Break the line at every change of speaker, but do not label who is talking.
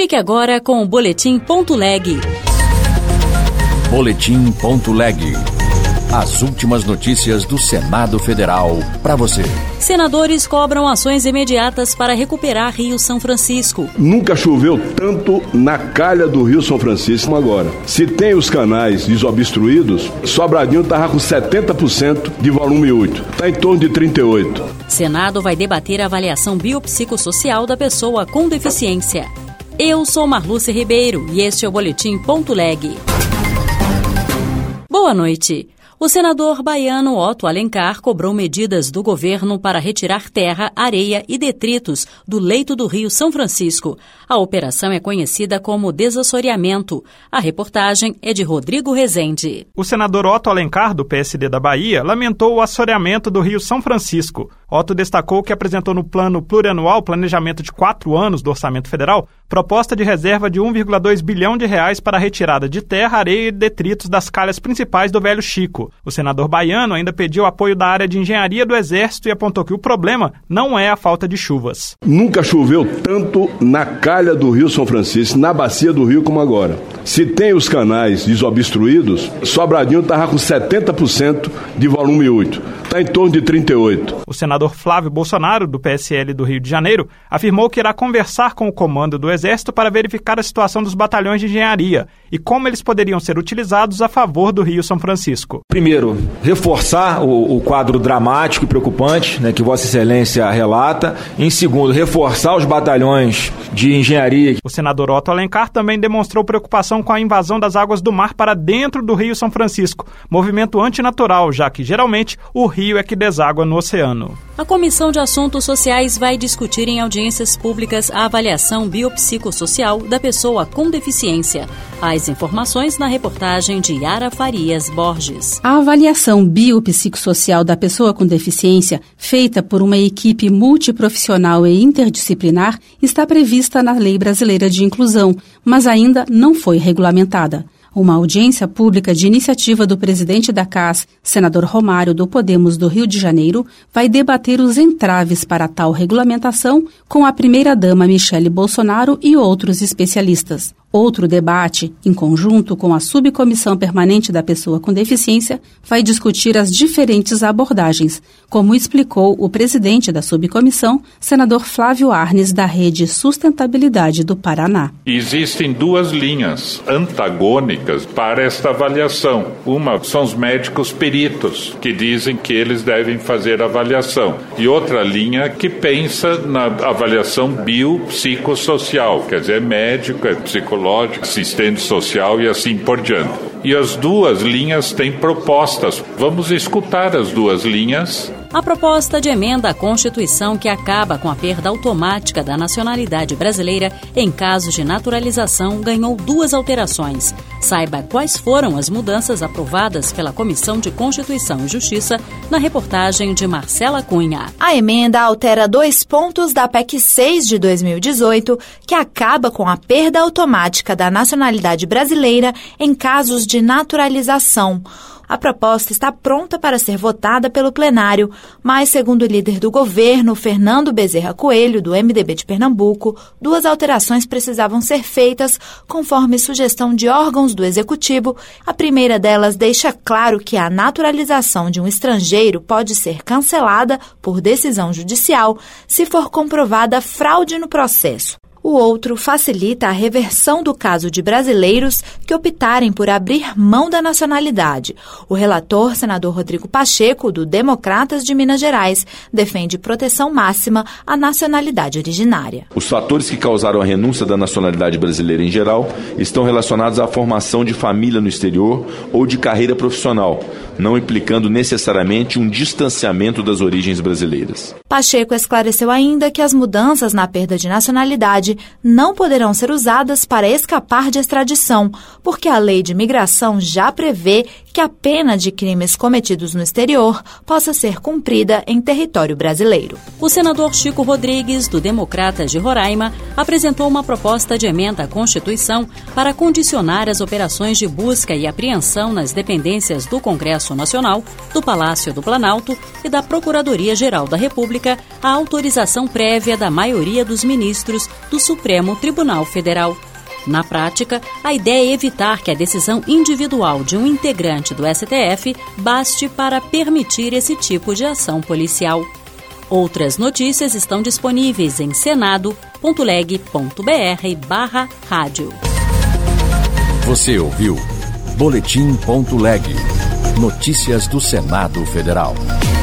Fique agora com o Boletim.leg.
Boletim.leg. As últimas notícias do Senado Federal para você.
Senadores cobram ações imediatas para recuperar Rio São Francisco.
Nunca choveu tanto na calha do Rio São Francisco como agora. Se tem os canais desobstruídos, Sobradinho estava com 70% de volume útil. Está em torno de 38%.
Senado vai debater a avaliação biopsicossocial da pessoa com deficiência. Eu sou Marluce Ribeiro e este é o Boletim.leg. Boa noite. O senador baiano Otto Alencar cobrou medidas do governo para retirar terra, areia e detritos do leito do Rio São Francisco. A operação é conhecida como desassoreamento. A reportagem é de Rodrigo Rezende.
O senador Otto Alencar, do PSD da Bahia, lamentou o assoreamento do Rio São Francisco. Otto destacou que apresentou no plano plurianual, planejamento de 4 anos do Orçamento Federal, proposta de reserva de R$1,2 bilhão para a retirada de terra, areia e detritos das calhas principais do Velho Chico. O senador baiano ainda pediu apoio da área de engenharia do Exército e apontou que o problema não é a falta de chuvas.
Nunca choveu tanto na calha do Rio São Francisco, na bacia do rio como agora. Se tem os canais desobstruídos, Sobradinho estava com 70% de volume útil. Está em torno de 38%.
O senador Flávio Bolsonaro, do PSL do Rio de Janeiro, afirmou que irá conversar com o comando do Exército para verificar a situação dos batalhões de engenharia e como eles poderiam ser utilizados a favor do Rio São Francisco.
Primeiro, reforçar o quadro dramático e preocupante, que Vossa Excelência relata. Em segundo, reforçar os batalhões de engenharia.
O senador Otto Alencar também demonstrou preocupação com a invasão das águas do mar para dentro do Rio São Francisco, movimento antinatural, já que geralmente o rio é que deságua no oceano.
A Comissão de Assuntos Sociais vai discutir em audiências públicas a avaliação biopsicossocial da pessoa com deficiência. As informações na reportagem de Yara Farias Borges.
A avaliação biopsicossocial da pessoa com deficiência, feita por uma equipe multiprofissional e interdisciplinar, está prevista na Lei Brasileira de Inclusão, mas ainda não foi regulamentada. Uma audiência pública de iniciativa do presidente da CAS, senador Romário do Podemos do Rio de Janeiro, vai debater os entraves para tal regulamentação com a primeira-dama Michele Bolsonaro e outros especialistas. Outro debate, em conjunto com a Subcomissão Permanente da Pessoa com Deficiência, vai discutir as diferentes abordagens, como explicou o presidente da subcomissão, senador Flávio Arnes, da Rede Sustentabilidade do Paraná.
Existem 2 linhas antagônicas para esta avaliação. Uma são os médicos peritos, que dizem que eles devem fazer a avaliação. E outra linha que pensa na avaliação biopsicossocial, quer dizer, médico, é psicológico, assistente social e assim por diante. E as 2 linhas têm propostas. Vamos escutar as 2 linhas.
A proposta de emenda à Constituição que acaba com a perda automática da nacionalidade brasileira em casos de naturalização ganhou 2 alterações. Saiba quais foram as mudanças aprovadas pela Comissão de Constituição e Justiça na reportagem de Marcela Cunha.
A emenda altera 2 pontos da PEC 6 de 2018, que acaba com a perda automática da nacionalidade brasileira em casos de naturalização. A proposta está pronta para ser votada pelo plenário, mas, segundo o líder do governo, Fernando Bezerra Coelho, do MDB de Pernambuco, 2 alterações precisavam ser feitas conforme sugestão de órgãos do Executivo. A primeira delas deixa claro que a naturalização de um estrangeiro pode ser cancelada por decisão judicial se for comprovada fraude no processo. O outro facilita a reversão do caso de brasileiros que optarem por abrir mão da nacionalidade. O relator, senador Rodrigo Pacheco, do Democratas de Minas Gerais, defende proteção máxima à nacionalidade originária.
Os fatores que causaram a renúncia da nacionalidade brasileira em geral estão relacionados à formação de família no exterior ou de carreira profissional, não implicando necessariamente um distanciamento das origens brasileiras.
Pacheco esclareceu ainda que as mudanças na perda de nacionalidade não poderão ser usadas para escapar de extradição, porque a lei de imigração já prevê que a pena de crimes cometidos no exterior possa ser cumprida em território brasileiro.
O senador Chico Rodrigues, do Democratas de Roraima, apresentou uma proposta de emenda à Constituição para condicionar as operações de busca e apreensão nas dependências do Congresso Nacional, do Palácio do Planalto e da Procuradoria-Geral da República à autorização prévia da maioria dos ministros do Supremo Tribunal Federal. Na prática, a ideia é evitar que a decisão individual de um integrante do STF baste para permitir esse tipo de ação policial. Outras notícias estão disponíveis em senado.leg.br/rádio.
Você ouviu Boletim.leg. Notícias do Senado Federal.